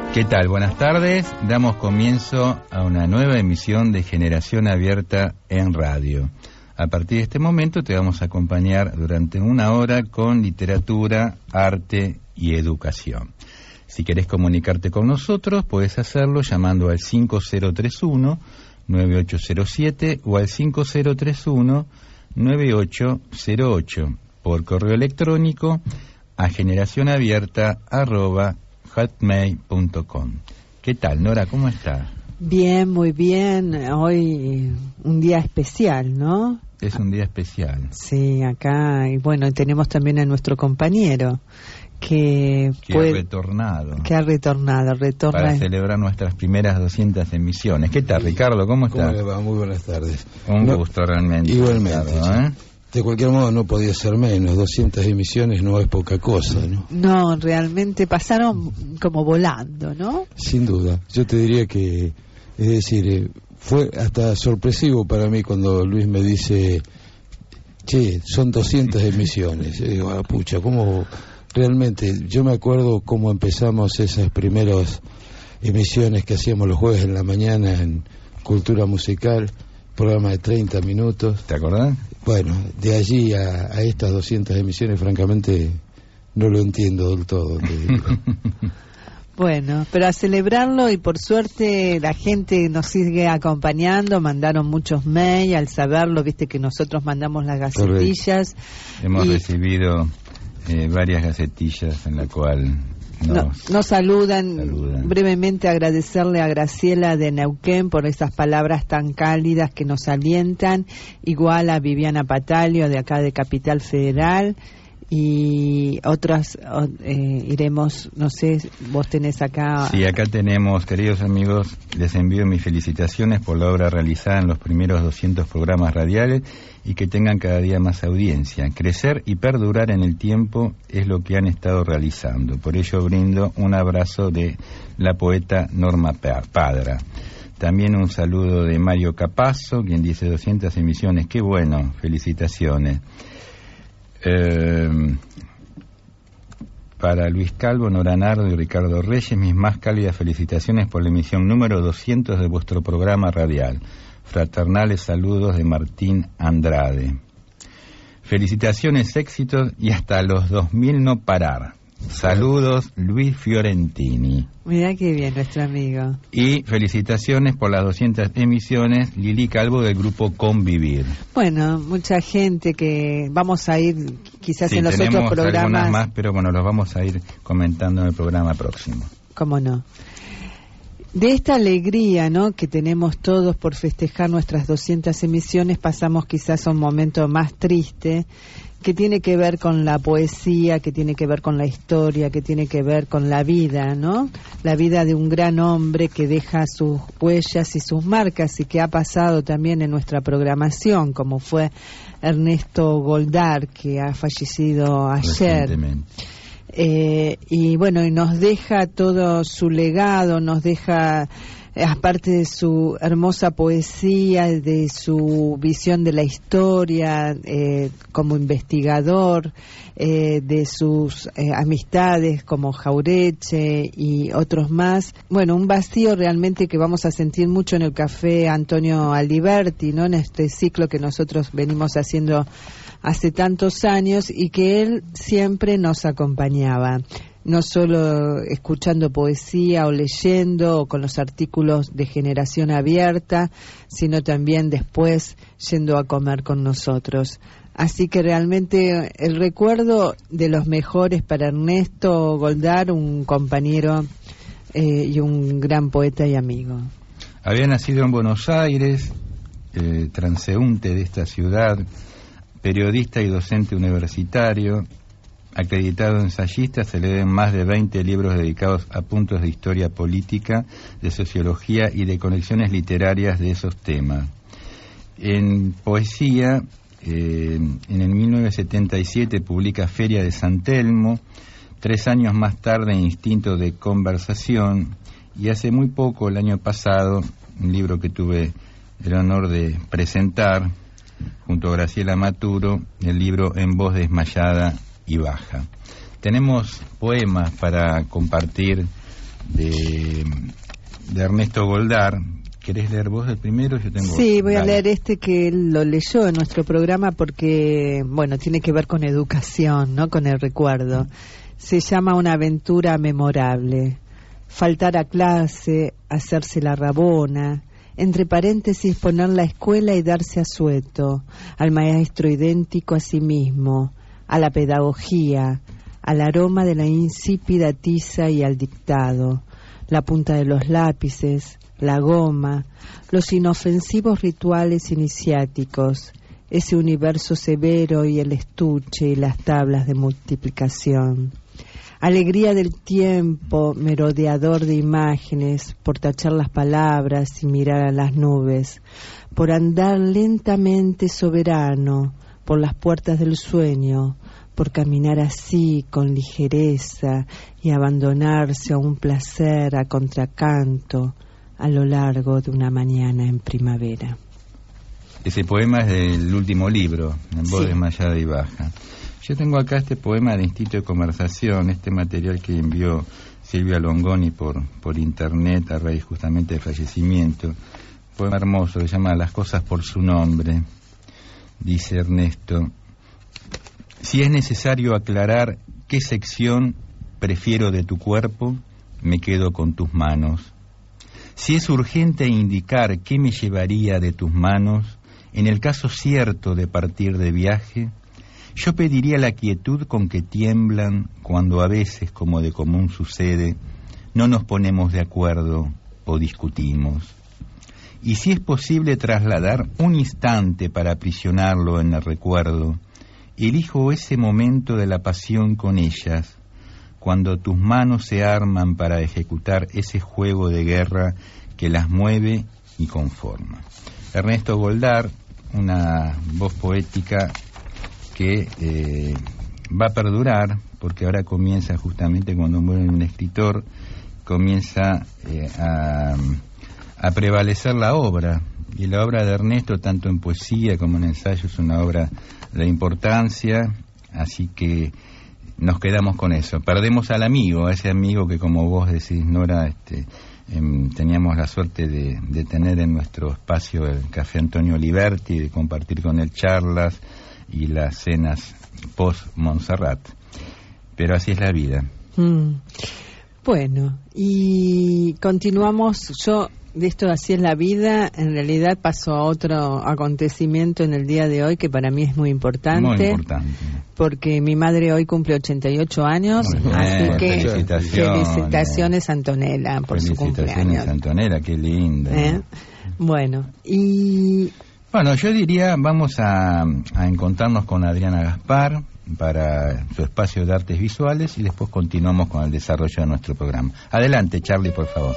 ¿Qué tal? Buenas tardes. Damos comienzo a una nueva emisión de Generación Abierta en Radio. A partir de este momento te vamos a acompañar durante una hora con literatura, arte y educación. Si querés comunicarte con nosotros, puedes hacerlo llamando al 5031-9807 o al 5031-9808 por correo electrónico a generacionabierta@hotmail.com. ¿Qué tal, Nora? ¿Cómo estás? Bien, muy bien. Hoy un día especial, ¿no? Es un día especial. Sí, acá, y bueno, tenemos también a nuestro compañero que ha retornado. Retorna para celebrar nuestras primeras 200 emisiones. ¿Qué tal, Ricardo? ¿Cómo estás? ¿Cómo le va? Muy buenas tardes. Un gusto realmente. Igualmente. Ricardo, ¿eh? De cualquier modo no podía ser menos, 200 emisiones no es poca cosa, ¿no? No, realmente pasaron como volando, ¿no? Sin duda. Yo te diría que, es decir, fue hasta sorpresivo para mí cuando Luis me dice, che, son 200 emisiones. Yo digo, ah, pucha, ¿cómo? Realmente, yo me acuerdo cómo empezamos esas primeras emisiones que hacíamos los jueves en la mañana en Cultura Musical, programa de 30 minutos. ¿Te acordás? Bueno, de allí a estas 200 emisiones, francamente, no lo entiendo del todo. Bueno, pero a celebrarlo, y por suerte la gente nos sigue acompañando, mandaron muchos mails al saberlo, viste que nosotros mandamos las gacetillas. Correcto. Hemos recibido varias gacetillas en la cual nos saludan. Brevemente agradecerle a Graciela de Neuquén por esas palabras tan cálidas que nos alientan, igual a Viviana Patalio de acá de Capital Federal, y otras iremos, no sé, vos tenés acá. Sí, acá tenemos, queridos amigos, les envío mis felicitaciones por la obra realizada en los primeros 200 programas radiales y que tengan cada día más audiencia. Crecer y perdurar en el tiempo es lo que han estado realizando. Por ello brindo un abrazo de la poeta Norma Padra. También un saludo de Mario Capazzo, quien dice 200 emisiones. Qué bueno, felicitaciones. Para Luis Calvo, Nora Nardo y Ricardo Reyes, mis más cálidas felicitaciones por la emisión número 200 de vuestro programa radial. Fraternales saludos de Martín Andrade. Felicitaciones, éxitos y hasta los 2000 no parar. Saludos, Luis Fiorentini. Mirá qué bien, nuestro amigo. Y felicitaciones por las 200 emisiones, Lili Calvo del grupo Convivir. Bueno, mucha gente que vamos a ir quizás en los otros programas. Tenemos algunas más, pero bueno, los vamos a ir comentando en el programa próximo. ¿Cómo no? De esta alegría, ¿no?, que tenemos todos por festejar nuestras 200 emisiones, pasamos quizás a un momento más triste, que tiene que ver con la poesía, que tiene que ver con la historia, que tiene que ver con la vida, ¿no? La vida de un gran hombre que deja sus huellas y sus marcas y que ha pasado también en nuestra programación, como fue Ernesto Goldar, que ha fallecido ayer. Y bueno, y nos deja todo su legado, nos deja, aparte de su hermosa poesía, de su visión de la historia como investigador, de sus amistades como Jaureche y otros más. Bueno, un vacío realmente que vamos a sentir mucho en el Café Antonio Aliberti, ¿no?, en este ciclo que nosotros venimos haciendo hace tantos años y que él siempre nos acompañaba, no solo escuchando poesía o leyendo o con los artículos de Generación Abierta, sino también después yendo a comer con nosotros. Así que realmente el recuerdo de los mejores para Ernesto Goldar, un compañero y un gran poeta y amigo. Había nacido en Buenos Aires, transeúnte de esta ciudad, periodista y docente universitario, acreditado ensayista, se leen más de 20 libros dedicados a puntos de historia política, de sociología y de conexiones literarias de esos temas. En poesía, en el 1977 publica Feria de San Telmo, 3 años más tarde Instinto de Conversación, y hace muy poco, el año pasado, un libro que tuve el honor de presentar junto a Graciela Maturo, el libro En voz desmayada y baja. Tenemos poemas para compartir de Ernesto Goldar. ¿Querés leer vos el primero? Yo tengo... Sí, voy a leer este que él lo leyó en nuestro programa porque, bueno, tiene que ver con educación, ¿no? Con el recuerdo. Se llama Una aventura memorable. Faltar a clase, hacerse la rabona, entre paréntesis poner la escuela y darse asueto, al maestro idéntico a sí mismo, a la pedagogía, al aroma de la insípida tiza y al dictado, la punta de los lápices, la goma, los inofensivos rituales iniciáticos, ese universo severo y el estuche y las tablas de multiplicación. Alegría del tiempo, merodeador de imágenes, por tachar las palabras y mirar a las nubes, por andar lentamente soberano por las puertas del sueño, por caminar así con ligereza y abandonarse a un placer a contracanto, a lo largo de una mañana en primavera. Ese poema es del último libro, En voz desmayada y baja. Yo tengo acá este poema del Instituto de Conversación, este material que envió Silvia Longoni por internet a raíz justamente del fallecimiento. Poema hermoso, que se llama Las cosas por su nombre. Dice Ernesto: si es necesario aclarar qué sección prefiero de tu cuerpo, me quedo con tus manos. Si es urgente indicar qué me llevaría de tus manos, en el caso cierto de partir de viaje, yo pediría la quietud con que tiemblan cuando a veces, como de común sucede, no nos ponemos de acuerdo o discutimos. Y si es posible trasladar un instante para aprisionarlo en el recuerdo, elijo ese momento de la pasión con ellas, cuando tus manos se arman para ejecutar ese juego de guerra que las mueve y conforma. Ernesto Goldar, una voz poética que va a perdurar, porque ahora comienza justamente cuando muere un escritor, comienza a prevalecer la obra, y la obra de Ernesto, tanto en poesía como en ensayo, es una obra de importancia, así que nos quedamos con eso. Perdemos al amigo, a ese amigo que, como vos decís, Nora, teníamos la suerte de tener en nuestro espacio el Café Antonio Liberti, de compartir con él charlas y las cenas post-Montserrat. Pero así es la vida. Bueno, y continuamos. Yo, de esto así es la vida, en realidad paso a otro acontecimiento en el día de hoy que para mí es muy importante. Muy importante. Porque mi madre hoy cumple 88 años, así que felicitaciones Antonella por su cumpleaños. Felicitaciones Antonella, qué linda. Bueno, y... Bueno, yo diría, vamos a encontrarnos con Adriana Gaspar para su espacio de artes visuales y después continuamos con el desarrollo de nuestro programa. Adelante, Charlie, por favor.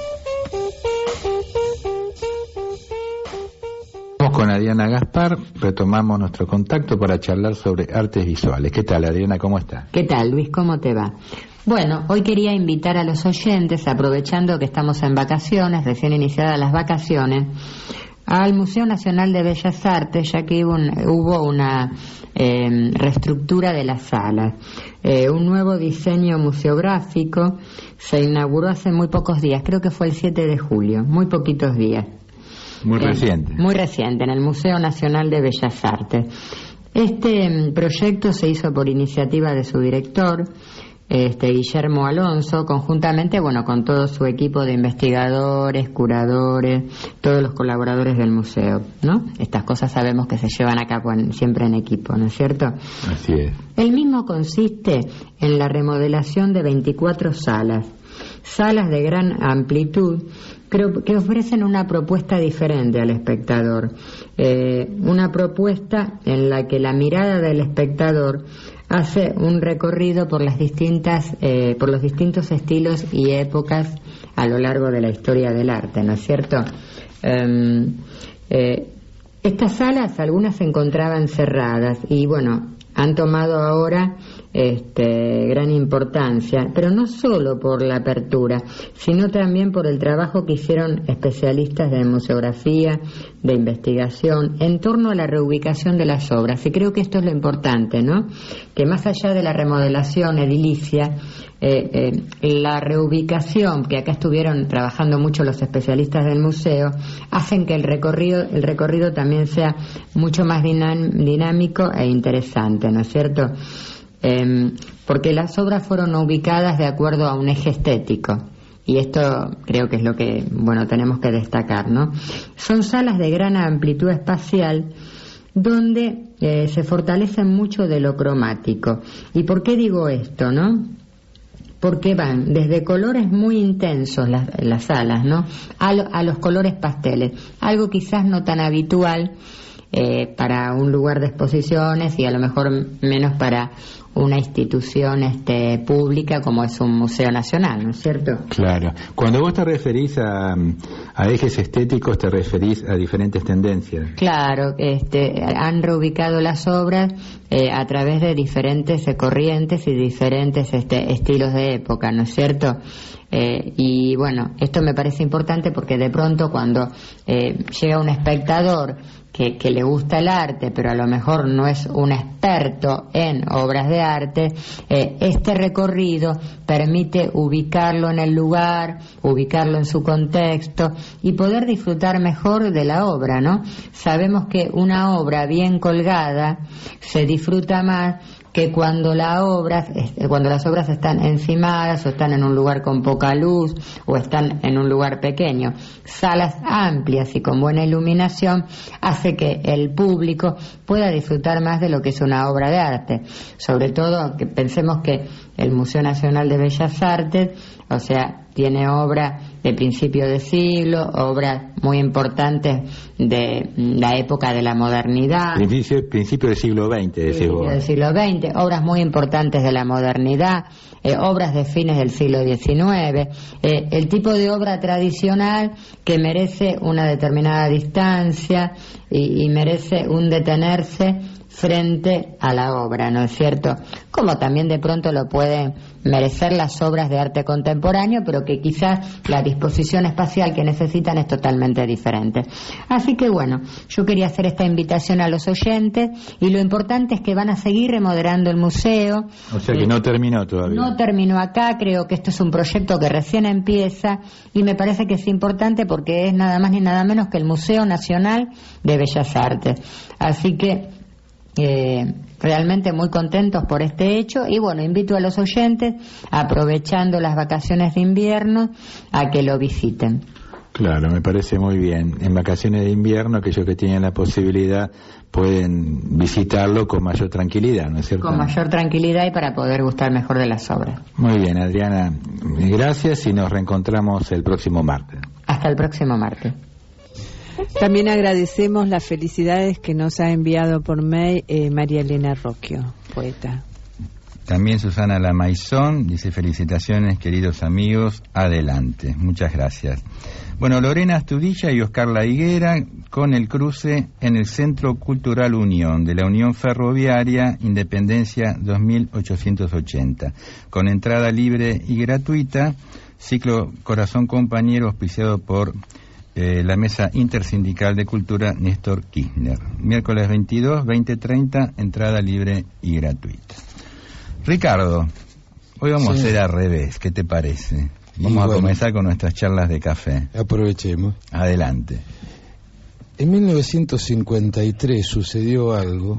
Vamos con Adriana Gaspar, retomamos nuestro contacto para charlar sobre artes visuales. ¿Qué tal, Adriana? ¿Cómo estás? ¿Qué tal, Luis? ¿Cómo te va? Bueno, hoy quería invitar a los oyentes, aprovechando que estamos en vacaciones, recién iniciadas las vacaciones, al Museo Nacional de Bellas Artes, ya que hubo una reestructura de las salas. Un nuevo diseño museográfico se inauguró hace muy pocos días, creo que fue el 7 de julio, muy poquitos días. Muy reciente. Muy reciente, en el Museo Nacional de Bellas Artes. Este proyecto se hizo por iniciativa de su director, Guillermo Alonso, conjuntamente, con todo su equipo de investigadores, curadores, todos los colaboradores del museo, ¿no? Estas cosas sabemos que se llevan a cabo siempre en equipo, ¿no es cierto? Así es. El mismo consiste en la remodelación de 24 salas de gran amplitud, que ofrecen una propuesta diferente al espectador, una propuesta en la que la mirada del espectador hace un recorrido por los distintos estilos y épocas a lo largo de la historia del arte, ¿no es cierto? Estas salas, algunas se encontraban cerradas y han tomado ahora gran importancia, pero no solo por la apertura, sino también por el trabajo que hicieron especialistas de museografía, de investigación, en torno a la reubicación de las obras. Y creo que esto es lo importante, ¿no? Que más allá de la remodelación edilicia, la reubicación, que acá estuvieron trabajando mucho los especialistas del museo, hacen que el recorrido también sea mucho más dinámico e interesante, ¿no es cierto? Porque las obras fueron ubicadas de acuerdo a un eje estético, y esto creo que es lo que, bueno, tenemos que destacar, ¿no? Son salas de gran amplitud espacial donde se fortalecen mucho de lo cromático. ¿Y por qué digo esto, no? Porque van desde colores muy intensos las salas, ¿no? A los colores pasteles, algo quizás no tan habitual para un lugar de exposiciones y a lo mejor menos para una institución pública como es un museo nacional, ¿no es cierto? Claro. Cuando vos te referís a ejes estéticos, te referís a diferentes tendencias. Claro, han reubicado las obras a través de diferentes corrientes y diferentes estilos de época, ¿no es cierto? Y bueno, esto me parece importante porque de pronto cuando llega un espectador que le gusta el arte, pero a lo mejor no es un experto en obras de arte, este recorrido permite ubicarlo en el lugar, ubicarlo en su contexto y poder disfrutar mejor de la obra, ¿no? Sabemos que una obra bien colgada se disfruta más que cuando las obras están encimadas o están en un lugar con poca luz o están en un lugar pequeño. Salas amplias y con buena iluminación hace que el público pueda disfrutar más de lo que es una obra de arte. Sobre todo que pensemos que el Museo Nacional de Bellas Artes, o sea, tiene obras de principio de siglo, obras muy importantes de la época de la modernidad. Principio del siglo XX, decís vos. Del siglo XX, obras muy importantes de la modernidad, obras de fines del siglo XIX, el tipo de obra tradicional que merece una determinada distancia y merece un detenerse frente a la obra, ¿no es cierto? Como también de pronto lo pueden merecer las obras de arte contemporáneo, pero que quizás la disposición espacial que necesitan es totalmente diferente. Así que bueno, yo quería hacer esta invitación a los oyentes y lo importante es que van a seguir remodelando el museo. O sea que no terminó todavía. No terminó acá, creo que esto es un proyecto que recién empieza y me parece que es importante porque es nada más ni nada menos que el Museo Nacional de Bellas Artes. Así que realmente muy contentos por este hecho y bueno, invito a los oyentes, aprovechando las vacaciones de invierno, a que lo visiten. Claro, me parece muy bien. En vacaciones de invierno, aquellos que tienen la posibilidad pueden visitarlo con mayor tranquilidad, ¿no es cierto? Con mayor tranquilidad y para poder gustar mejor de las obras. Muy bien, Adriana, gracias y nos reencontramos el próximo martes. Hasta el próximo martes. También agradecemos las felicidades que nos ha enviado por mail María Elena Rocchio, poeta. También Susana Lamaizón dice: felicitaciones, queridos amigos, adelante. Muchas gracias. Bueno, Lorena Astudilla y Oscar La Higuera con el cruce en el Centro Cultural Unión de la Unión Ferroviaria Independencia 2880, con entrada libre y gratuita, ciclo Corazón Compañero auspiciado por la Mesa Intersindical de Cultura Néstor Kirchner. Miércoles 22, 20:30, entrada libre y gratuita. Ricardo, hoy vamos a hacer al revés, ¿qué te parece? Vamos a comenzar con nuestras charlas de café. Aprovechemos. Adelante. En 1953 sucedió algo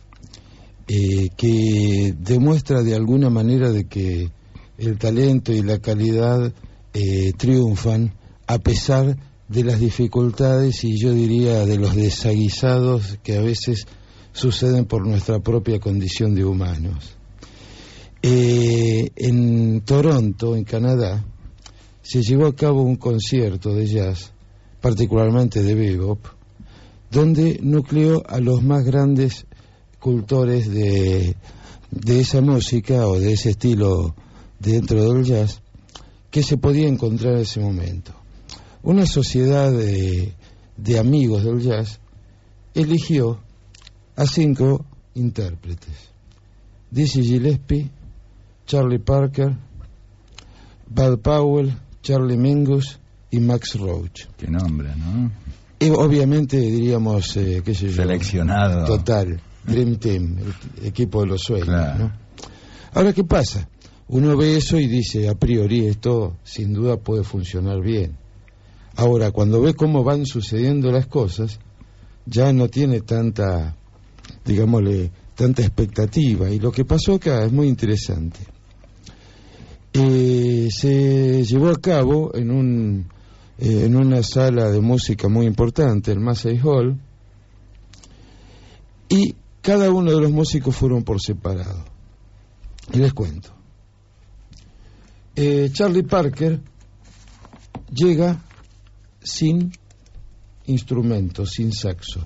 que demuestra de alguna manera de que el talento y la calidad triunfan a pesar de las dificultades y yo diría de los desaguisados que a veces suceden por nuestra propia condición de humanos. En Toronto, en Canadá, se llevó a cabo un concierto de jazz, particularmente de bebop, donde nucleó a los más grandes cultores de esa música o de ese estilo dentro del jazz que se podía encontrar en ese momento. Una sociedad de amigos del jazz eligió a 5 intérpretes. Dizzy Gillespie, Charlie Parker, Bud Powell, Charlie Mingus y Max Roach. Qué nombre, ¿no? Y obviamente diríamos, qué sé yo, seleccionado. Total, Dream Team, el equipo de los sueños, claro. ¿no? Ahora, ¿qué pasa? Uno ve eso y dice, a priori, esto sin duda puede funcionar bien. Ahora, cuando ve cómo van sucediendo las cosas, ya no tiene tanta, digámosle, tanta expectativa. Y lo que pasó acá es muy interesante. Se llevó a cabo en una sala de música muy importante, el Massey Hall, y cada uno de los músicos fueron por separado. Y les cuento. Charlie Parker llega sin instrumento, sin saxo.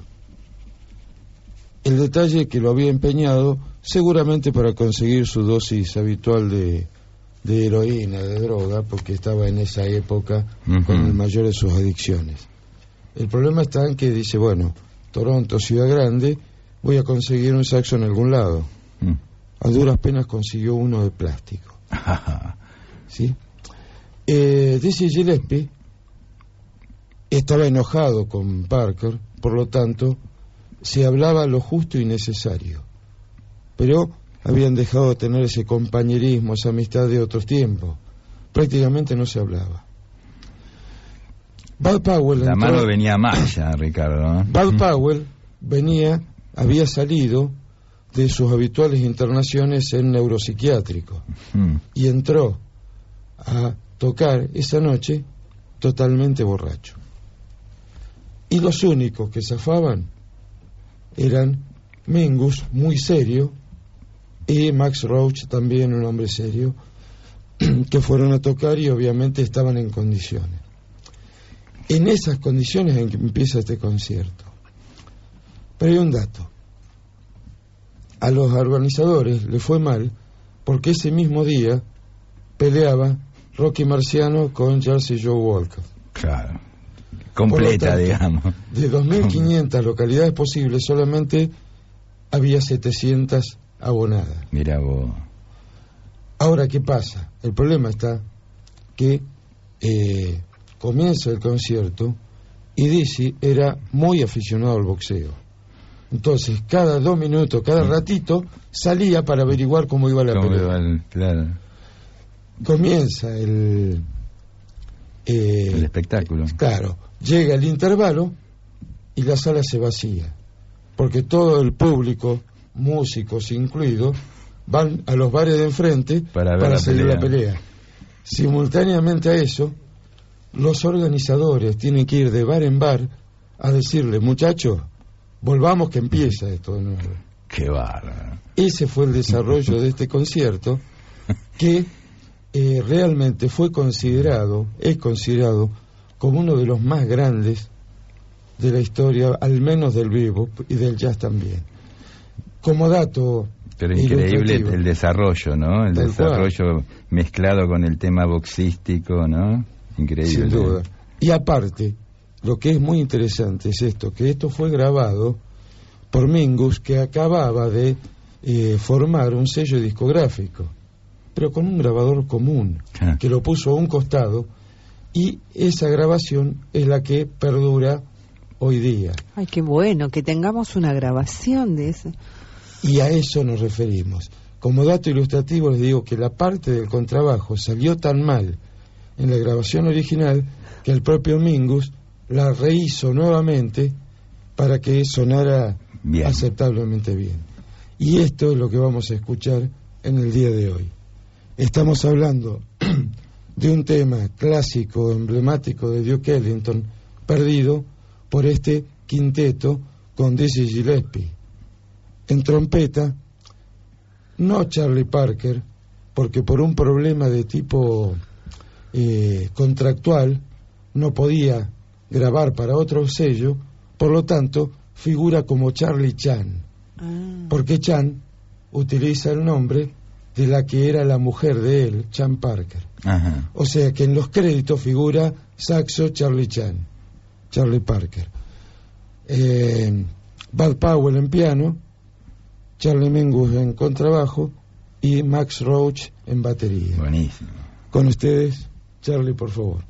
El detalle que lo había empeñado seguramente para conseguir su dosis habitual de heroína, de droga, porque estaba en esa época con el mayor de sus adicciones. El problema está en que dice, bueno, Toronto, ciudad grande, voy a conseguir un saxo en algún lado. A duras penas consiguió uno de plástico. ¿Sí? Dizzy Gillespie estaba enojado con Parker, por lo tanto, se hablaba lo justo y necesario. Pero habían dejado de tener ese compañerismo, esa amistad de otros tiempos. Prácticamente no se hablaba. Bud Powell la mano venía más ya, Ricardo, ¿no? Bud Powell había salido de sus habituales internaciones en neuropsiquiátrico y entró a tocar esa noche totalmente borracho. Y los únicos que zafaban eran Mingus, muy serio, y Max Roach, también un hombre serio, que fueron a tocar y obviamente estaban en condiciones. En esas condiciones en que empieza este concierto. Pero hay un dato. A los organizadores les fue mal porque ese mismo día peleaba Rocky Marciano con Jersey Joe Walker. Claro. Completa, tanto, digamos. De 2.500 localidades posibles, solamente había 700 abonadas. Mira vos. Ahora, ¿qué pasa? El problema está que comienza el concierto y Dizzy era muy aficionado al boxeo. Entonces, cada 2 minutos, cada ratito, salía para averiguar cómo iba la pelea. Claro. Comienza el espectáculo. Claro, llega el intervalo y la sala se vacía, porque todo el público, músicos incluidos, van a los bares de enfrente para seguir la pelea. Simultáneamente a eso, los organizadores tienen que ir de bar en bar a decirle, muchachos, volvamos que empieza esto de nuevo. Qué bárbaro. Ese fue el desarrollo de este concierto que realmente es considerado como uno de los más grandes de la historia, al menos del bebop y del jazz también. Como dato, pero increíble el desarrollo, ¿no? El desarrollo mezclado con el tema boxístico, ¿no? Increíble. Sin duda. Y aparte, lo que es muy interesante es esto, que esto fue grabado por Mingus, que acababa de formar un sello discográfico, pero con un grabador común, que lo puso a un costado, y esa grabación es la que perdura hoy día. Ay, qué bueno, que tengamos una grabación de eso. Y a eso nos referimos. Como dato ilustrativo les digo que la parte del contrabajo salió tan mal en la grabación original que el propio Mingus la rehizo nuevamente para que sonara bien, aceptablemente bien. Y esto es lo que vamos a escuchar en el día de hoy. Estamos hablando de un tema clásico, emblemático de Duke Ellington, perdido por este quinteto con Dizzy Gillespie. En trompeta, no Charlie Parker, porque por un problema de tipo contractual no podía grabar para otro sello, por lo tanto figura como Charlie Chan, porque Chan utiliza el nombre de la que era la mujer de él, Chan Parker. Ajá. O sea que en los créditos figura saxo Charlie Chan, Charlie Parker. Bud Powell en piano, Charlie Mingus en contrabajo y Max Roach en batería. Buenísimo. Con ustedes, Charlie, por favor.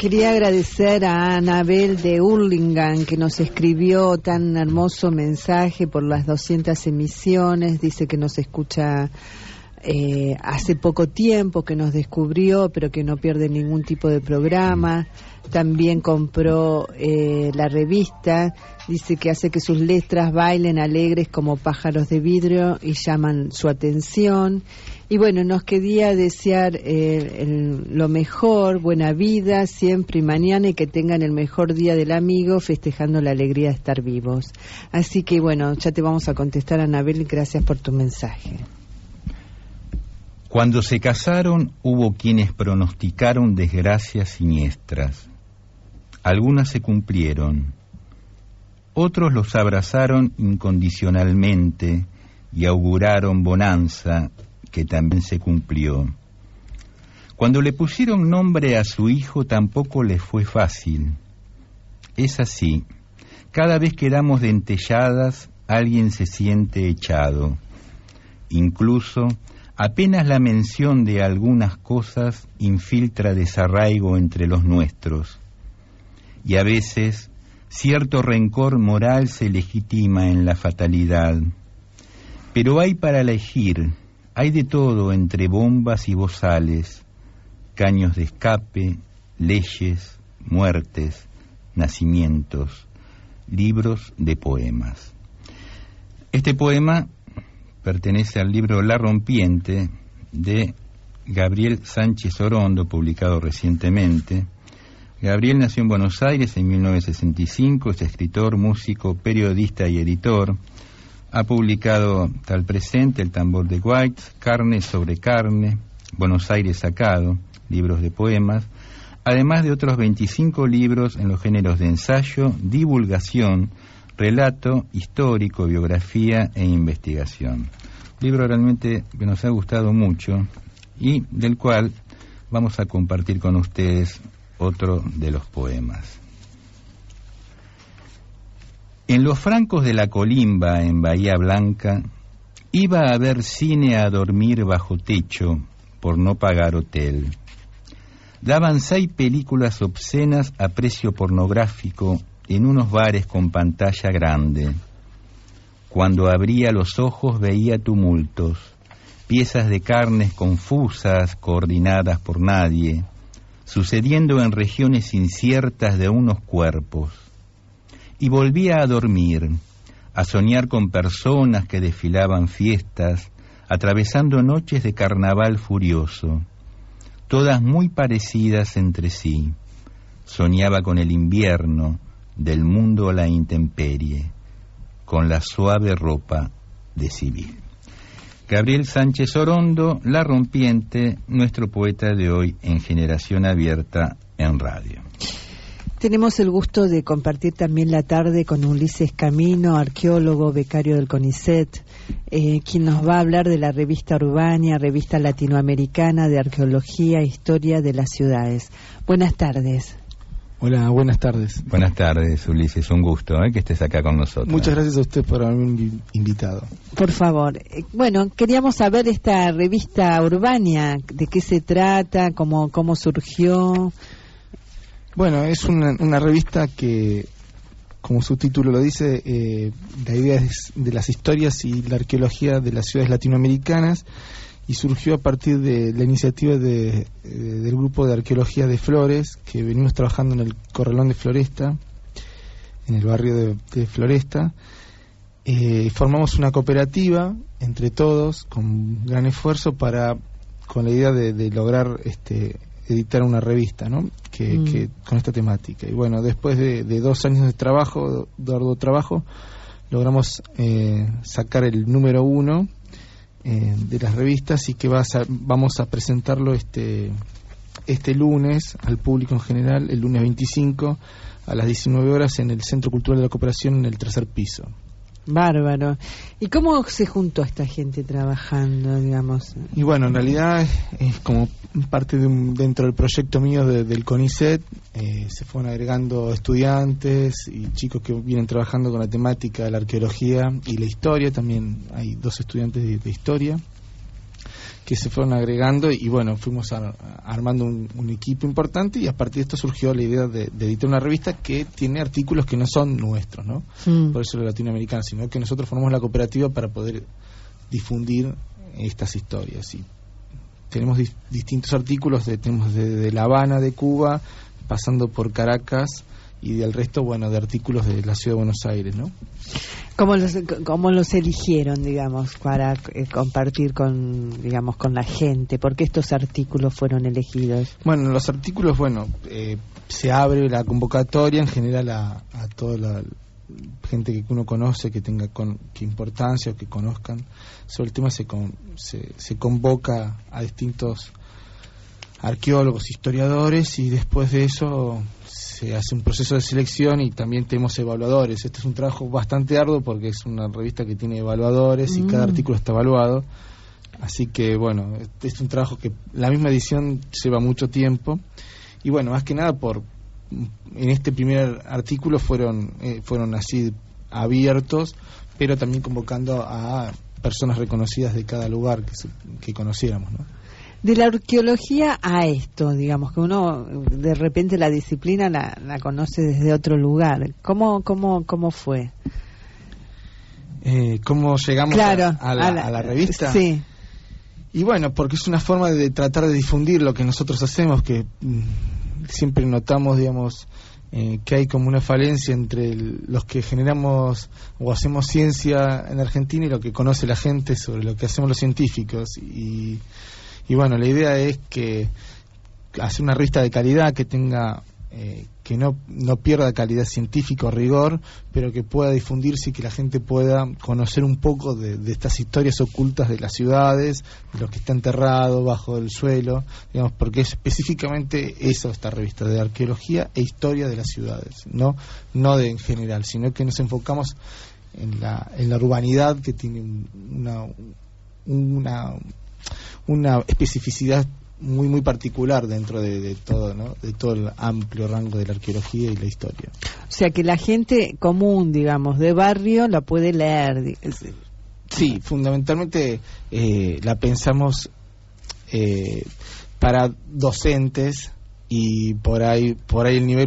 Quería agradecer a Anabel de Hurlingham, que nos escribió tan hermoso mensaje por las 200 emisiones. Dice que nos escucha hace poco tiempo, que nos descubrió, pero que no pierde ningún tipo de programa. También compró la revista. Dice que hace que sus letras bailen alegres como pájaros de vidrio y llaman su atención. Y bueno, nos quería desear lo mejor, buena vida, siempre y mañana, y que tengan el mejor día del amigo, festejando la alegría de estar vivos. Así que bueno, ya te vamos a contestar, Anabel, gracias por tu mensaje. Cuando se casaron, hubo quienes pronosticaron desgracias siniestras. Algunas se cumplieron. Otros los abrazaron incondicionalmente y auguraron bonanza, que también se cumplió. Cuando le pusieron nombre a su hijo, tampoco les fue fácil. Es así. Cada vez que damos dentelladas, alguien se siente echado. Incluso, apenas la mención de algunas cosas infiltra desarraigo entre los nuestros. Y a veces, cierto rencor moral se legitima en la fatalidad. Pero hay para elegir, hay de todo entre bombas y bozales, caños de escape, leyes, muertes, nacimientos, libros de poemas. Este poema pertenece al libro La Rompiente de Gabriel Sánchez Orondo, publicado recientemente. Gabriel nació en Buenos Aires en 1965, es escritor, músico, periodista y editor. Ha publicado Tal Presente, El Tambor de White, Carne sobre Carne, Buenos Aires Sacado, libros de poemas, además de otros 25 libros en los géneros de ensayo, divulgación, relato, histórico, biografía e investigación. Un libro realmente que nos ha gustado mucho y del cual vamos a compartir con ustedes otro de los poemas. En los francos de la Colimba, en Bahía Blanca, iba a ver cine a dormir bajo techo por no pagar hotel. Daban 6 películas obscenas a precio pornográfico en unos bares con pantalla grande. Cuando abría los ojos veía tumultos, piezas de carnes confusas, coordinadas por nadie, sucediendo en regiones inciertas de unos cuerpos. Y volvía a dormir, a soñar con personas que desfilaban fiestas, atravesando noches de carnaval furioso, todas muy parecidas entre sí. Soñaba con el invierno, del mundo a la intemperie, con la suave ropa de civil. Gabriel Sánchez Orondo, La Rompiente, nuestro poeta de hoy en Generación Abierta en radio. Tenemos el gusto de compartir también la tarde con Ulises Camino, arqueólogo, becario del CONICET, quien nos va a hablar de la revista Urbania, revista latinoamericana de arqueología e historia de las ciudades. Buenas tardes. Hola, buenas tardes. Buenas tardes, Ulises, un gusto que estés acá con nosotros. Muchas gracias a usted por haberme invitado. Por favor. Bueno, queríamos saber esta revista Urbania, de qué se trata, cómo surgió. Bueno, es una revista que, como su título lo dice, la idea es de las historias y la arqueología de las ciudades latinoamericanas, y surgió a partir de la iniciativa del grupo de arqueología de Flores, que venimos trabajando en el Corralón de Floresta, en el barrio de Floresta. Formamos una cooperativa entre todos con gran esfuerzo con la idea de lograr editar una revista, ¿no? que con esta temática. Y bueno, después de 2 años de arduo trabajo, logramos sacar el número 1 de las revistas, y que vamos a presentarlo este lunes al público en general, el lunes 25 a las 19 horas en el Centro Cultural de la Cooperación, en el 3er piso. Bárbaro. ¿Y cómo se juntó esta gente trabajando, digamos? Y bueno, en realidad es como parte dentro del proyecto mío del CONICET. Se fueron agregando estudiantes y chicos que vienen trabajando con la temática de la arqueología y la historia. También hay 2 estudiantes de historia. que se fueron agregando y bueno, fuimos armando un equipo importante, y a partir de esto surgió la idea de editar una revista que tiene artículos que no son nuestros, ¿no? Por eso los latinoamericanos, sino que nosotros formamos la cooperativa para poder difundir estas historias. Y tenemos distintos artículos, tenemos desde La Habana de Cuba, pasando por Caracas, y del resto, bueno, de artículos de la ciudad de Buenos Aires, ¿no? ¿Cómo los eligieron, digamos, para compartir con la gente? ¿Por qué estos artículos fueron elegidos? Bueno, los artículos, se abre la convocatoria en general a toda la gente que uno conoce, que tenga que importancia o que conozcan sobre el tema. Se convoca a distintos arqueólogos, historiadores, y después de eso se hace un proceso de selección y también tenemos evaluadores. Este es un trabajo bastante arduo porque es una revista que tiene evaluadores y cada artículo está evaluado, así que bueno, es un trabajo que la misma edición lleva mucho tiempo. Y bueno, más que nada en este primer artículo fueron así abiertos, pero también convocando a personas reconocidas de cada lugar que conociéramos, ¿no? De la arqueología a esto, digamos, que uno de repente la disciplina la conoce desde otro lugar. ¿Cómo fue? ¿Cómo llegamos a la revista? Sí. Y bueno, porque es una forma de tratar de difundir lo que nosotros hacemos, que siempre notamos, digamos, que hay como una falencia entre los que generamos o hacemos ciencia en Argentina y lo que conoce la gente sobre lo que hacemos los científicos. Y bueno, la idea es que hacer una revista de calidad que tenga que no pierda calidad científica o rigor, pero que pueda difundirse y que la gente pueda conocer un poco de estas historias ocultas de las ciudades, de lo que está enterrado bajo el suelo, digamos, porque es específicamente eso esta revista, de arqueología e historia de las ciudades, no en general, sino que nos enfocamos en la urbanidad, que tiene una especificidad muy muy particular dentro de todo, ¿no? De todo el amplio rango de la arqueología y la historia. O sea que la gente común, digamos, de barrio la puede leer. Sí, fundamentalmente la pensamos para docentes, y por ahí el nivel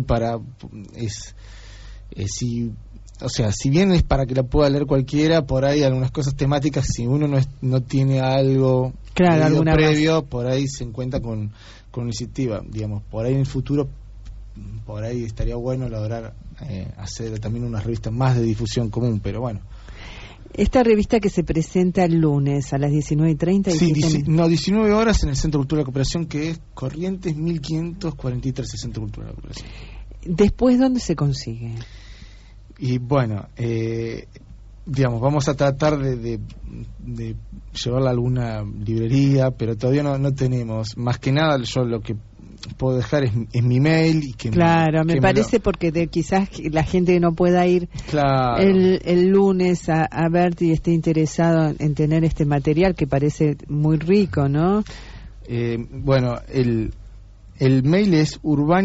si bien es para que la pueda leer cualquiera, por ahí algunas cosas temáticas, si uno no tiene algo previo, por ahí se encuentra con iniciativa, digamos, por ahí en el futuro, por ahí estaría bueno lograr hacer también unas revistas más de difusión común, pero bueno. Esta revista que se presenta el lunes a las 19:30. Sí, 19 horas en el Centro Cultural de la Cooperación, que es Corrientes 1543, el Centro Cultural de la Cooperación. ¿Después dónde se consigue? Y bueno, digamos, vamos a tratar de llevarla a alguna librería, pero todavía no tenemos. Más que nada, yo lo que puedo dejar es mi mail. Y que me parece porque quizás la gente que no pueda ir el lunes a verte y esté interesado en tener este material que parece muy rico, ¿no? Bueno, el mail es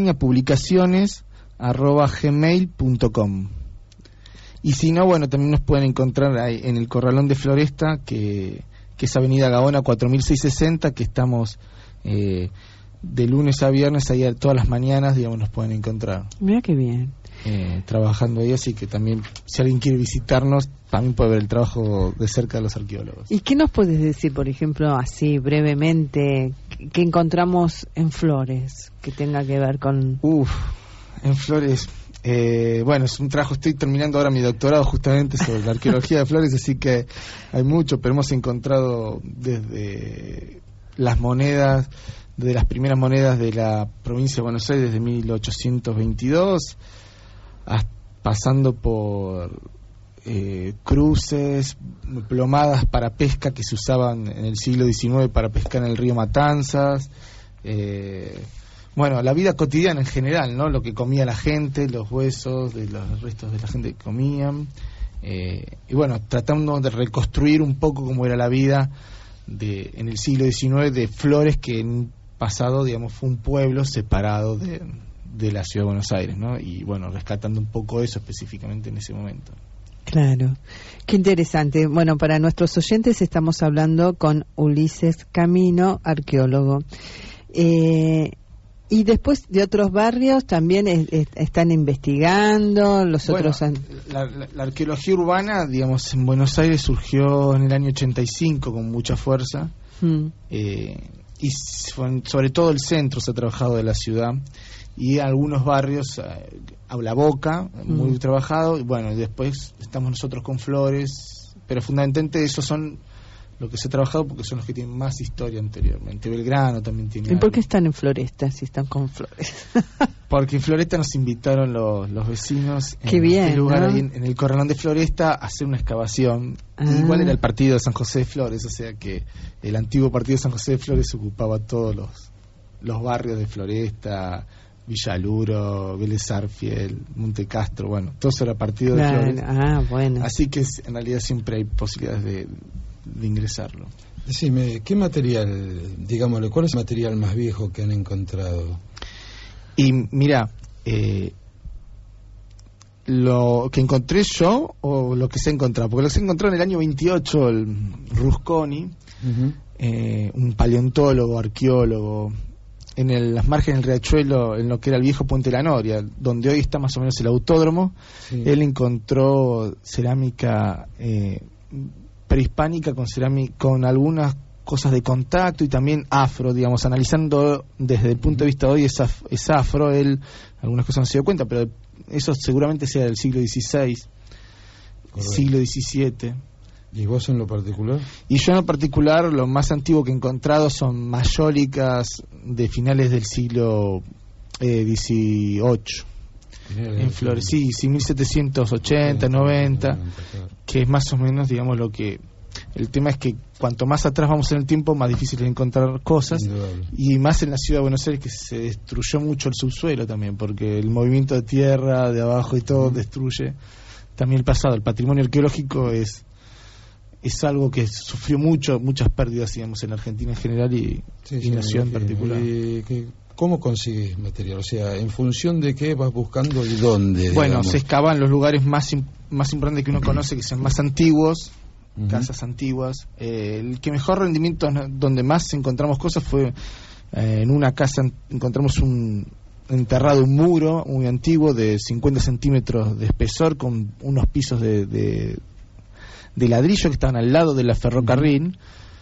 urbaniapublicaciones@gmail.com. Y si no, bueno, también nos pueden encontrar ahí en el Corralón de Floresta, que es Avenida Gaona 4660, que estamos de lunes a viernes, ahí todas las mañanas, digamos, nos pueden encontrar. Mira qué bien. Trabajando ahí, así que también, si alguien quiere visitarnos, también puede ver el trabajo de cerca de los arqueólogos. ¿Y qué nos puedes decir, por ejemplo, así brevemente, que encontramos en Flores, que tenga que ver con...? En Flores... bueno, es un trabajo, estoy terminando ahora mi doctorado justamente sobre la arqueología de Flores, así que hay mucho, pero hemos encontrado desde las monedas, desde las primeras monedas de la provincia de Buenos Aires desde 1822, pasando por cruces, plomadas para pesca que se usaban en el siglo XIX para pescar en el río Matanzas, bueno, la vida cotidiana en general, ¿no? Lo que comía la gente, los huesos de los restos de la gente que comían. Y bueno, tratando de reconstruir un poco cómo era la vida en el siglo XIX de Flores, que en un pasado, digamos, fue un pueblo separado de la ciudad de Buenos Aires, ¿no? Y bueno, rescatando un poco eso específicamente en ese momento. Claro, qué interesante. Bueno, para nuestros oyentes estamos hablando con Ulises Camino, arqueólogo. Y después de otros barrios también están investigando, otros... La arqueología urbana, digamos, en Buenos Aires surgió en el año 85 con mucha fuerza. Y sobre todo el centro se ha trabajado de la ciudad. Y algunos barrios, a la Boca, muy trabajado, y bueno, después estamos nosotros con Flores, pero fundamentalmente esos son lo que se ha trabajado porque son los que tienen más historia anteriormente. Belgrano también tiene. ¿Y por qué están en Floresta si están con Flores? Porque en Floresta nos invitaron los vecinos en lugar ¿no? ahí en el Corralón de Floresta a hacer una excavación. Igual era el partido de San José de Flores, o sea que el antiguo partido de San José de Flores ocupaba todos los barrios de Floresta, Villaluro, Vélez Arfiel, Monte Castro, bueno, todo eso era partido de Flores. Bueno. Así que en realidad siempre hay posibilidades de ingresarlo. Decime, ¿qué material, digámosle, cuál es el material más viejo que han encontrado? Y mira, lo que encontré yo o lo que se ha encontrado, porque lo que se encontró en el año 28 el Rusconi, un paleontólogo, arqueólogo, en las márgenes del riachuelo, en lo que era el viejo Puente de la Noria, donde hoy está más o menos el autódromo. Él encontró cerámica prehispánica con algunas cosas de contacto y también afro, digamos, analizando desde el punto de vista de hoy es afro. Él algunas cosas no se dio cuenta, pero eso seguramente sea del siglo XVI, siglo XVII. ¿Y vos en lo particular? Y yo en lo particular, lo más antiguo que he encontrado son mayólicas de finales del siglo XVIII. En Flores, sí, 1780, 90, que es más o menos, digamos, lo que... El tema es que cuanto más atrás vamos en el tiempo, más difícil es encontrar cosas. Y más en la ciudad de Buenos Aires, que se destruyó mucho el subsuelo también, porque el movimiento de tierra, de abajo y todo, destruye también el pasado. El patrimonio arqueológico es algo que sufrió muchas pérdidas, digamos, en Argentina en general y en la ciudad en particular. ¿Cómo consigues material? O sea, ¿en función de qué vas buscando y dónde? Bueno, digamos? Se excavan los lugares más importantes que uno conoce, que sean más antiguos, casas antiguas. El que mejor rendimiento, donde más encontramos cosas, fue en una casa. Encontramos enterrado un muro muy antiguo de 50 centímetros de espesor con unos pisos de ladrillo que estaban al lado de la ferrocarril.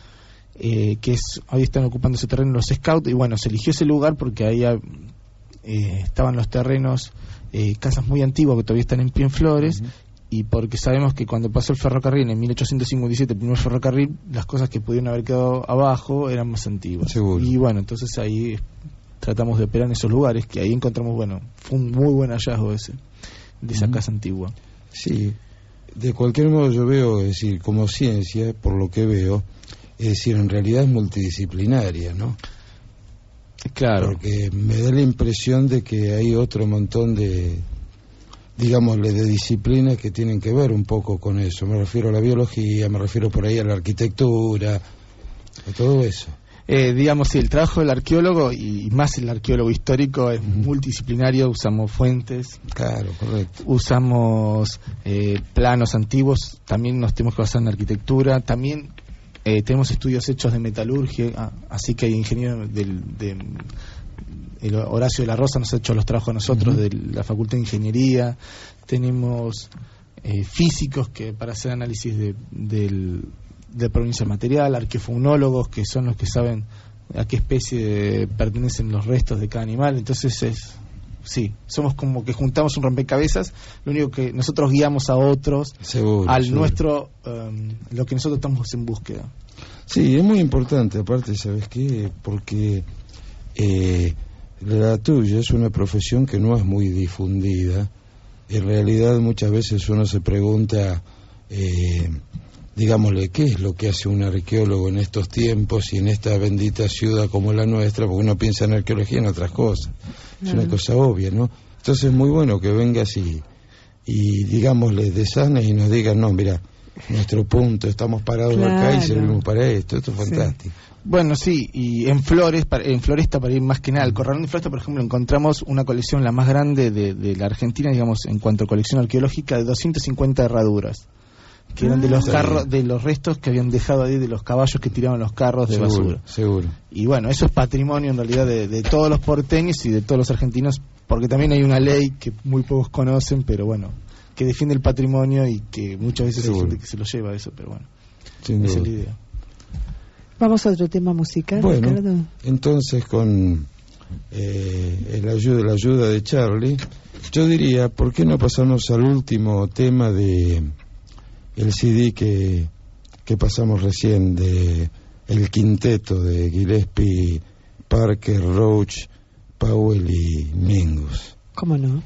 Hoy están ocupando ese terreno los scouts, y bueno, se eligió ese lugar porque ahí estaban los terrenos, casas muy antiguas que todavía están en pie en Flores, y porque sabemos que cuando pasó el ferrocarril en 1857, el primer ferrocarril, las cosas que pudieron haber quedado abajo eran más antiguas. Seguro. Y bueno, entonces ahí tratamos de operar en esos lugares, que ahí encontramos, bueno, fue un muy buen hallazgo ese, de esa casa antigua. Sí, de cualquier modo yo veo, es decir, como ciencia, por lo que veo, es decir, en realidad es multidisciplinaria, ¿no? Claro. Porque me da la impresión de que hay otro montón de, digámosle, de disciplinas que tienen que ver un poco con eso. Me refiero a la biología, me refiero por ahí a la arquitectura, a todo eso. Digamos, sí, el trabajo del arqueólogo, y más el arqueólogo histórico, es multidisciplinario. Usamos fuentes, claro, correcto, usamos planos antiguos, también nos tenemos que basar en arquitectura, también tenemos estudios hechos de metalurgia, así que hay ingenieros el Horacio de la Rosa nos ha hecho los trabajos a nosotros de la Facultad de Ingeniería. Tenemos físicos que para hacer análisis de proveniencia del material, arqueofaunólogos que son los que saben a qué especie pertenecen los restos de cada animal. Entonces somos como que juntamos un rompecabezas. Lo único que nosotros guiamos a otros seguro. Nuestro lo que nosotros estamos en búsqueda. Sí, es muy importante, aparte, ¿sabes qué? Porque la tuya es una profesión que no es muy difundida. En realidad muchas veces uno se pregunta, digámosle, ¿qué es lo que hace un arqueólogo en estos tiempos y en esta bendita ciudad como la nuestra? Porque uno piensa en arqueología y en otras cosas. Es una cosa obvia, ¿no? Entonces es muy bueno que vengas y digámosle, desanes y nos digas, no, mira, nuestro punto, estamos parados acá y servimos para esto es fantástico. Bueno, sí, y en Floresta, para ir más que nada, el Corralón de Floresta, por ejemplo, encontramos una colección, la más grande de la Argentina, digamos, en cuanto a colección arqueológica, de 250 herraduras, que eran de los carros, de los restos que habían dejado ahí de los caballos que tiraban los carros de basura. Seguro. Y bueno, eso es patrimonio en realidad de todos los porteños y de todos los argentinos, porque también hay una ley que muy pocos conocen, pero bueno, que defiende el patrimonio y que muchas veces hay gente que se lo lleva eso, pero bueno, esa es la idea. Vamos a otro tema musical, bueno, Ricardo. Entonces con la ayuda de Charlie, yo diría, ¿por qué no pasamos al último tema de el CD que pasamos recién, de el quinteto de Gillespie, Parker, Roach, Powell y Mingus? ¿Cómo no?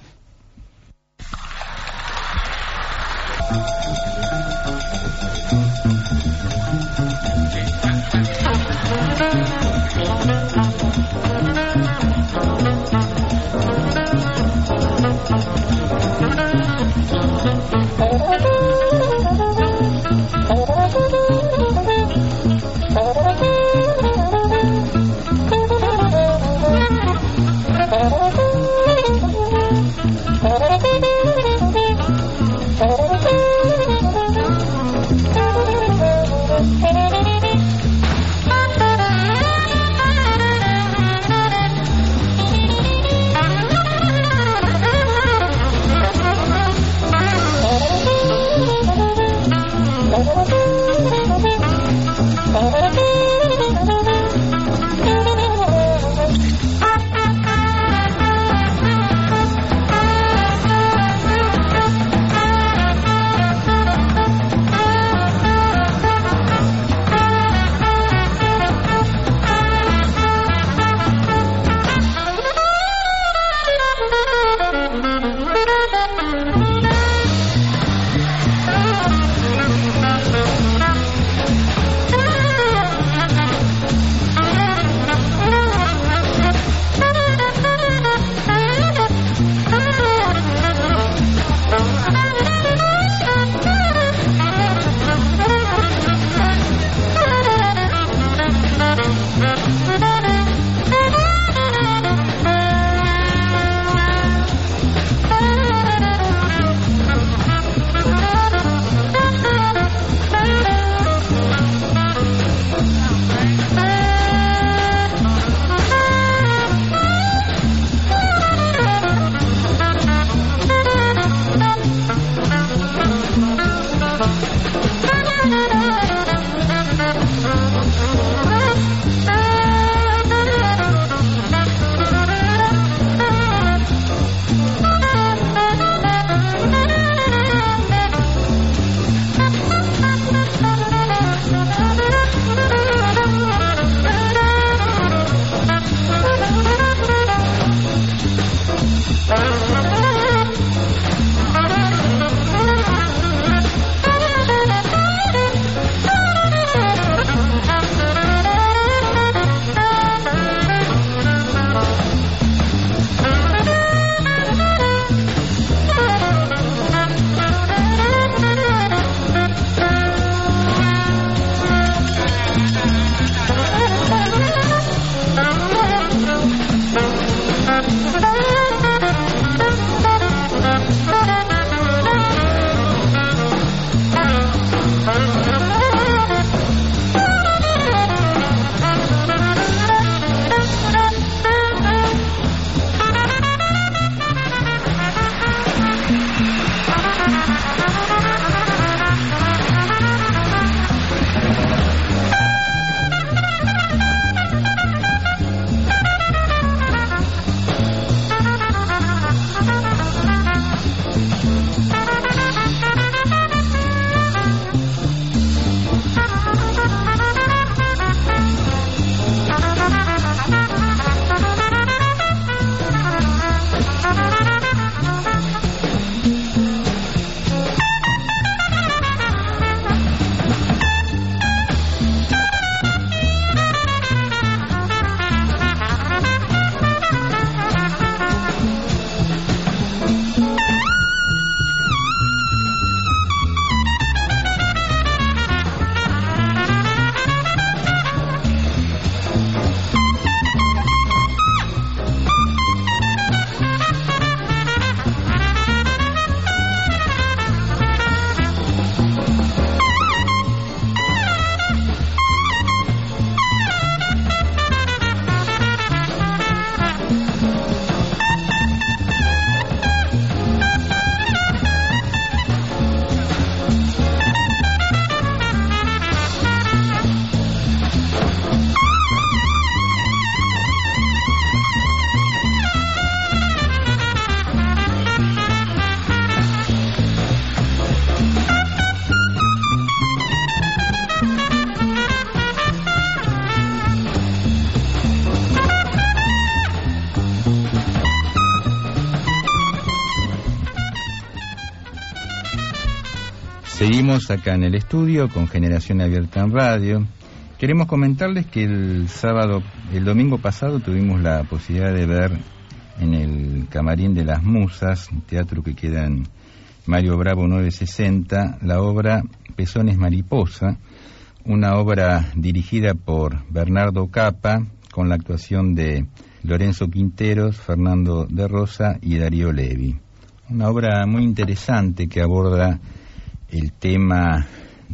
Seguimos acá en el estudio con Generación Abierta en Radio. Queremos comentarles que el domingo pasado tuvimos la posibilidad de ver en el Camarín de las Musas, un teatro que queda en Mario Bravo 960, la obra Pezones Mariposa, una obra dirigida por Bernardo Capa, con la actuación de Lorenzo Quinteros, Fernando de Rosa y Darío Levi. Una obra muy interesante que aborda el tema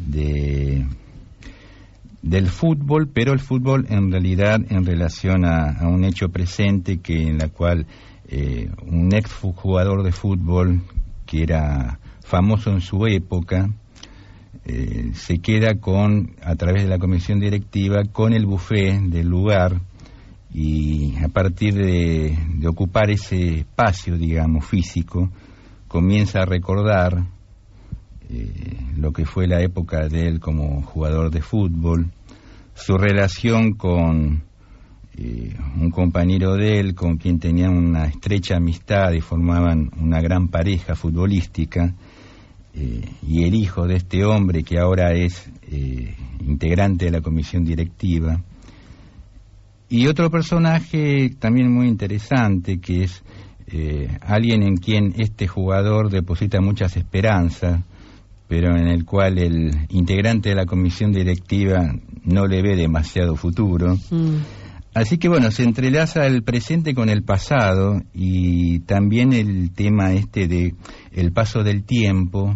del fútbol, pero el fútbol en realidad en relación a un hecho presente en la cual un ex jugador de fútbol que era famoso en su época se queda a través de la comisión directiva con el buffet del lugar, y a partir de ocupar ese espacio, digamos, físico, comienza a recordar lo que fue la época de él como jugador de fútbol, su relación con un compañero de él con quien tenían una estrecha amistad y formaban una gran pareja futbolística, y el hijo de este hombre que ahora es integrante de la comisión directiva. Y otro personaje también muy interesante, que es alguien en quien este jugador deposita muchas esperanzas, pero en el cual el integrante de la comisión directiva no le ve demasiado futuro. Así que bueno, se entrelaza el presente con el pasado, y también el tema de el paso del tiempo,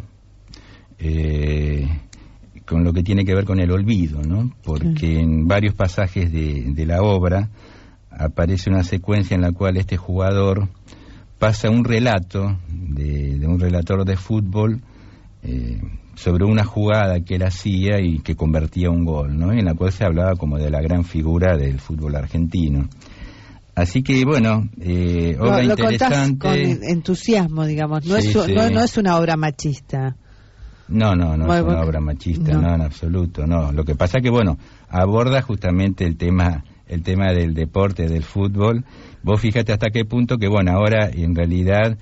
con lo que tiene que ver con el olvido, ¿no? Porque en varios pasajes de la obra aparece una secuencia en la cual este jugador pasa un relato de un relator de fútbol sobre una jugada que él hacía y que convertía un gol, ¿no? En la cual se hablaba como de la gran figura del fútbol argentino. Así que bueno, obra lo interesante. Contás con entusiasmo, digamos, no es una obra machista. No es una obra machista, no, en absoluto, no. Lo que pasa que bueno, aborda justamente el tema del deporte, del fútbol. Vos fíjate hasta qué punto que bueno, ahora en realidad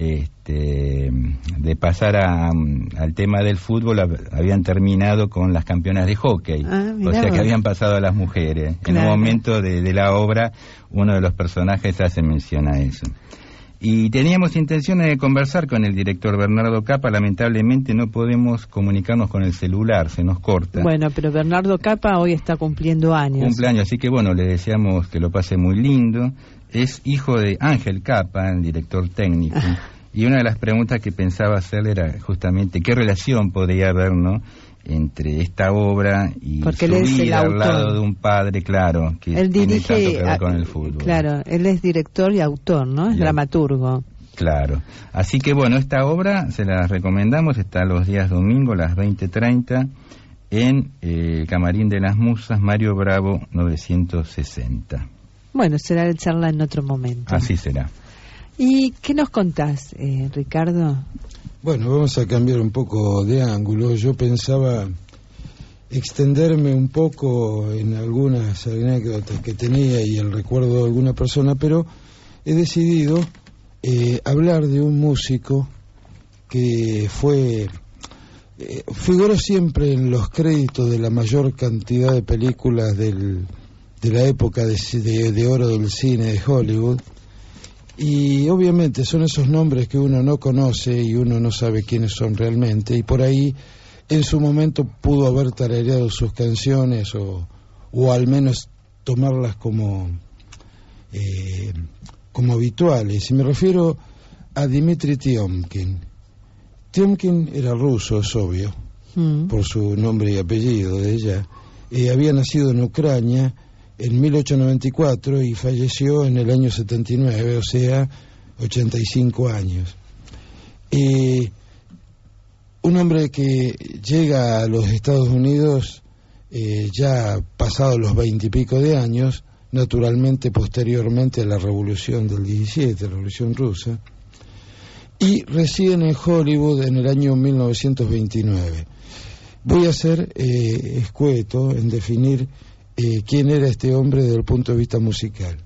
de pasar al tema del fútbol habían terminado con las campeonas de hockey, o sea que habían pasado a las mujeres. Claro. En un momento de la obra uno de los personajes hace mención a eso. Y teníamos intenciones de conversar con el director Bernardo Capa. Lamentablemente no podemos comunicarnos con el celular, se nos corta. Bueno, pero Bernardo Capa hoy está cumpliendo años. Cumpleaños, así que bueno, le deseamos que lo pase muy lindo. Es hijo de Ángel Capa, el director técnico. Y una de las preguntas que pensaba hacerle era justamente qué relación podría haber, ¿no?, entre esta obra y porque su él es vida el al lado de un padre, claro, que él tiene dirige, tanto que ver con el fútbol. Claro, él es director y autor, ¿no? Es dramaturgo. Claro. Así que bueno, esta obra se la recomendamos, está los días domingos a las 20:30 en el Camarín de las Musas, Mario Bravo 960. Bueno, será el charla en otro momento. Así será. ¿Y qué nos contás, Ricardo? Bueno, vamos a cambiar un poco de ángulo. Yo pensaba extenderme un poco en algunas anécdotas que tenía y el recuerdo de alguna persona, pero he decidido hablar de un músico que figuró siempre en los créditos de la mayor cantidad de películas de la época de oro del cine de Hollywood. Y obviamente son esos nombres que uno no conoce y uno no sabe quiénes son realmente, y por ahí en su momento pudo haber tarareado sus canciones o al menos tomarlas como habituales. Y me refiero a Dmitri Tiomkin. Tiomkin era ruso, es obvio, por su nombre y apellido de ella. Había nacido en Ucrania en 1894 y falleció en el año 79, o sea, 85 años. Un hombre que llega a los Estados Unidos ya pasado los 20 y pico de años, naturalmente posteriormente a la Revolución del 17, la Revolución Rusa, y reside en Hollywood en el año 1929. Voy a ser escueto en definir quién era este hombre desde el punto de vista musical.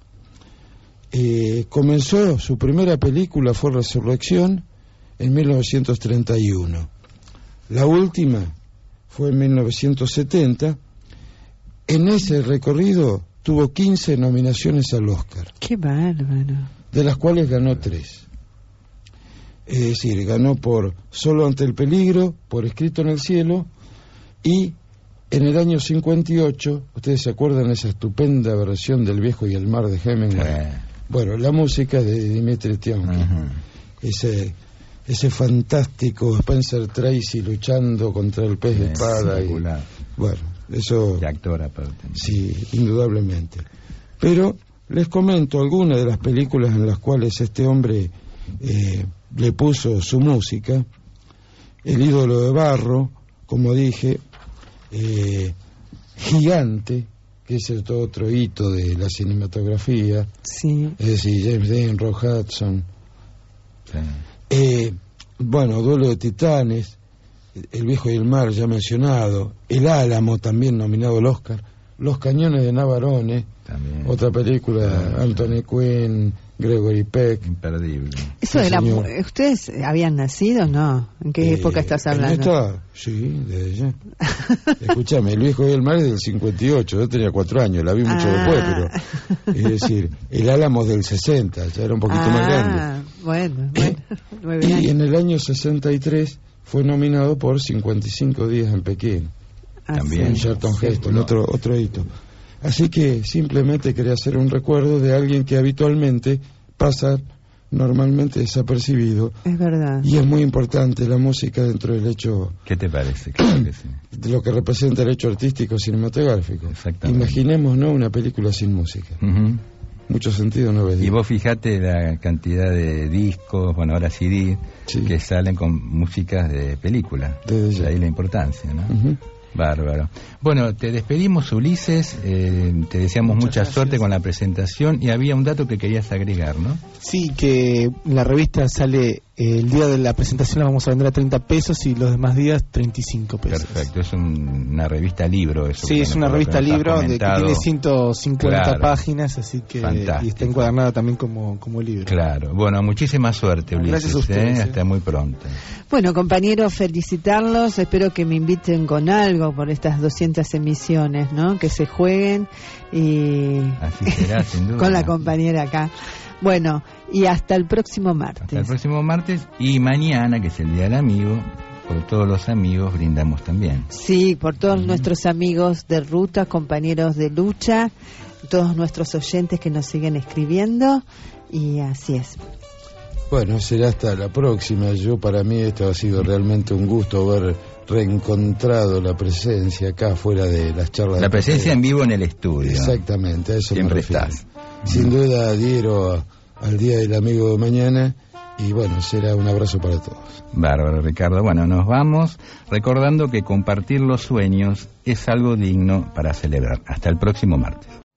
Comenzó, su primera película fue Resurrección en 1931. La última fue en 1970. En ese recorrido tuvo 15 nominaciones al Oscar. ¡Qué bárbaro! De las cuales ganó 3. Es decir, ganó por Solo ante el peligro, por Escrito en el cielo, y en el año 58, ustedes se acuerdan de esa estupenda versión del Viejo y el mar de Hemingway. Bueno, la música de Dimitri Tiomkin. Ese fantástico Spencer Tracy luchando contra el pez de espada. Y, bueno, eso... De actor aparte. Sí, indudablemente. Pero les comento algunas de las películas en las cuales este hombre le puso su música. El ídolo de barro, como dije, Gigante, que es el otro hito de la cinematografía. Sí. Es decir, James Dean, Rock Hudson. Sí. Bueno, Duelo de Titanes, El Viejo y el Mar, ya mencionado. El Álamo, también nominado al Oscar. Los Cañones de Navarone, también. Otra película, Anthony Quinn, Gregory Peck. Imperdible. Eso era. ¿Ustedes habían nacido o no? ¿En qué época estás hablando? Sí, desde ya. Escúchame, El Viejo y el Mar es del 58, yo tenía 4 años, la vi mucho después, pero... Es decir, El Álamo del 60, ya era un poquito más grande. Bueno, 9 y años. en el año 63 fue nominado por 55 días en Pekín. También. Charlton Heston, otro hito. Así que simplemente quería hacer un recuerdo de alguien que habitualmente pasa normalmente desapercibido. Es verdad. Y es muy importante la música dentro del hecho... ¿Qué te parece? Claro que sí. De lo que representa el hecho artístico cinematográfico. Exactamente. Imaginemos, ¿no?, una película sin música. Mucho sentido no ves. Y vos fijate la cantidad de discos, bueno, ahora CD, que salen con músicas de películas. De ahí la importancia, ¿no? Bárbaro. Bueno, te despedimos, Ulises, te deseamos mucha suerte con la presentación, y había un dato que querías agregar, ¿no? Sí, que la revista sale el día de la presentación, la vamos a vender a 30 pesos y los demás días 35 pesos. Perfecto, es una revista libro eso. Sí, es una revista libro que tiene 150 páginas, así que y está encuadernada también como libro. Claro, bueno, muchísima suerte, Ulises. Gracias a ustedes. Hasta muy pronto. Bueno, compañeros, felicitarlos, espero que me inviten con algo por estas 200 emisiones, ¿no? Que se jueguen y... Así será, sin duda. Con la compañera acá. Bueno, y hasta el próximo martes. Hasta el próximo martes, y mañana, que es el Día del Amigo, por todos los amigos brindamos también. Sí, por todos nuestros amigos de ruta, compañeros de lucha, todos nuestros oyentes que nos siguen escribiendo, y así es. Bueno, será hasta la próxima. Para mí esto ha sido realmente un gusto haber reencontrado la presencia acá fuera de las charlas. La presencia en vivo en el estudio. Exactamente, a eso siempre me refiero. estás. Sin duda adhiero al Día del Amigo de mañana, y bueno, será un abrazo para todos. Bárbaro, Ricardo. Bueno, nos vamos recordando que compartir los sueños es algo digno para celebrar. Hasta el próximo martes.